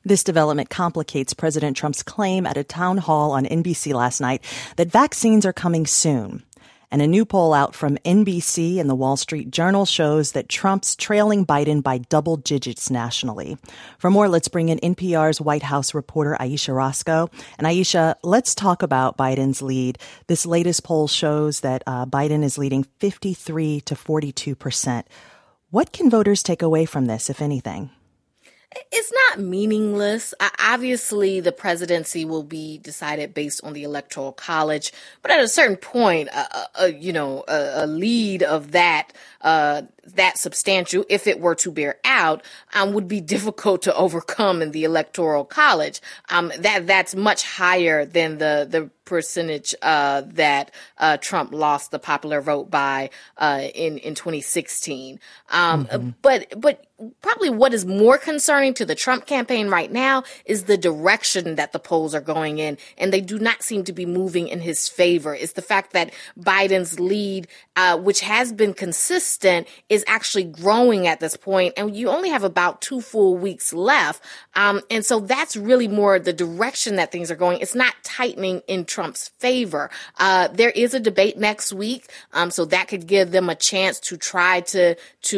This development complicates President Trump's claim at a town hall on NBC last night that vaccines are coming soon. And a new poll out from NBC and the Wall Street Journal shows that Trump's trailing Biden by double digits nationally. For more, let's bring in NPR's White House reporter Ayesha Rascoe. And Ayesha, let's talk about Biden's lead. This latest poll shows that Biden is leading 53 to 42%. What can voters take away from this, if anything? It's not meaningless. Obviously, the presidency will be decided based on the Electoral College, but at a certain point, a lead of that substantial, if it were to bear out, would be difficult to overcome in the Electoral College. That's much higher than the percentage that Trump lost the popular vote by in 2016. But probably what is more concerning to the Trump campaign right now is the direction that the polls are going in, and they do not seem to be moving in his favor. It's the fact that Biden's lead, which has been consistent, is actually growing at this point, and you only have about 2 full weeks left. And so that's really more the direction that things are going. It's not tightening in Trump's favor. There is a debate next week, so that could give them a chance to try to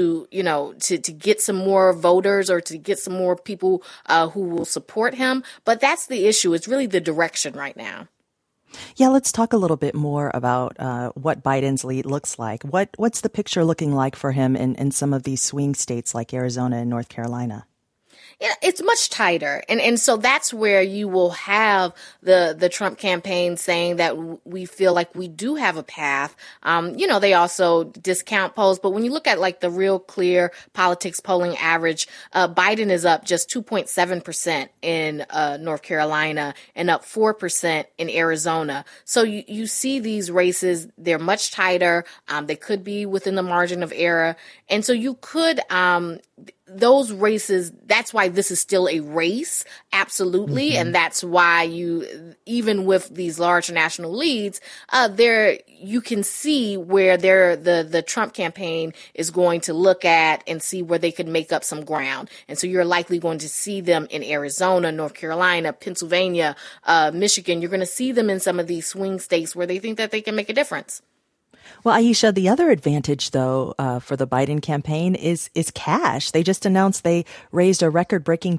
get some more voters or to get some more people who will support him. But that's the issue. It's really the direction right now. Yeah, let's talk a little bit more about what Biden's lead looks like. What's the picture looking like for him in some of these swing states like Arizona and North Carolina? Yeah, it's much tighter. And so that's where you will have the Trump campaign saying that we feel like we do have a path. They also discount polls. But when you look at like the Real Clear Politics polling average, Biden is up just 2.7% in North Carolina and up 4% in Arizona. So you see these races, they're much tighter. They could be within the margin of error. And so you could those races, that's why this is still a race, absolutely. Mm-hmm. And that's why even with these large national leads, you can see where the Trump campaign is going to look at and see where they could make up some ground. And so you're likely going to see them in Arizona, North Carolina, Pennsylvania, Michigan. You're going to see them in some of these swing states where they think that they can make a difference. Well, Ayesha, the other advantage, though, for the Biden campaign is cash. They just announced they raised a record-breaking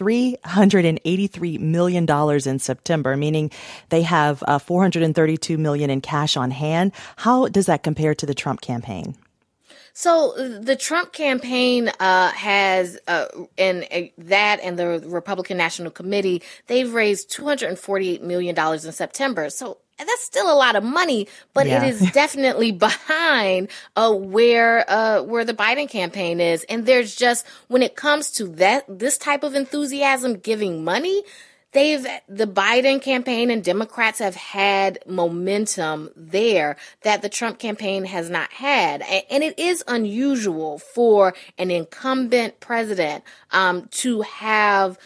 $383 million in September, meaning they have $432 million in cash on hand. How does that compare to the Trump campaign? So the Trump campaign has, and the Republican National Committee, they've raised $248 million in September. So that's still a lot of money, but It is definitely behind where the Biden campaign is. And there's just, when it comes to this type of enthusiasm giving money, the Biden campaign and Democrats have had momentum there that the Trump campaign has not had. And it is unusual for an incumbent president to have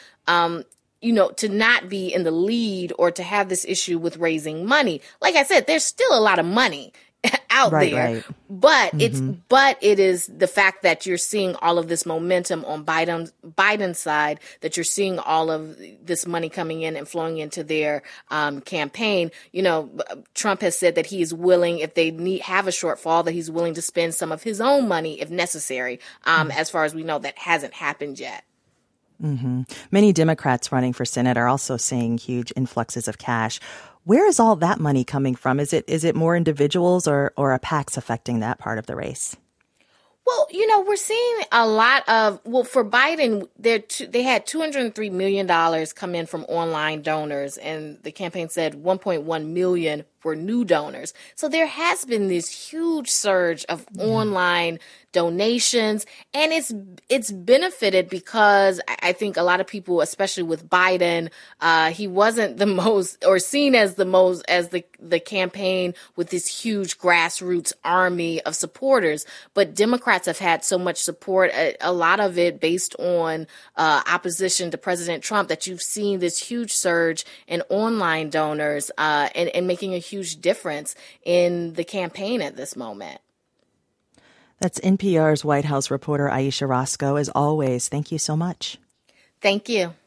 to not be in the lead or to have this issue with raising money. Like I said, there's still a lot of money out there, right. But it is the fact that you're seeing all of this momentum on Biden's side, that you're seeing all of this money coming in and flowing into their campaign. Trump has said that he is willing, if they have a shortfall, that he's willing to spend some of his own money if necessary. As far as we know, that hasn't happened yet. Mm-hmm. Many Democrats running for Senate are also seeing huge influxes of cash. Where is all that money coming from? Is it more individuals or are PACs affecting that part of the race? Well, we're seeing a lot of, for Biden, they had $203 million come in from online donors, and the campaign said 1.1 million were new donors. So there has been this huge surge of online donations, and it's benefited because I think a lot of people, especially with Biden, he wasn't the most, or seen as the most, as the campaign with this huge grassroots army of supporters. But Democrats have had so much support, a lot of it based on opposition to President Trump, that you've seen this huge surge in online donors and making a huge difference in the campaign at this moment. That's NPR's White House reporter Ayesha Rascoe. As always, thank you so much. Thank you.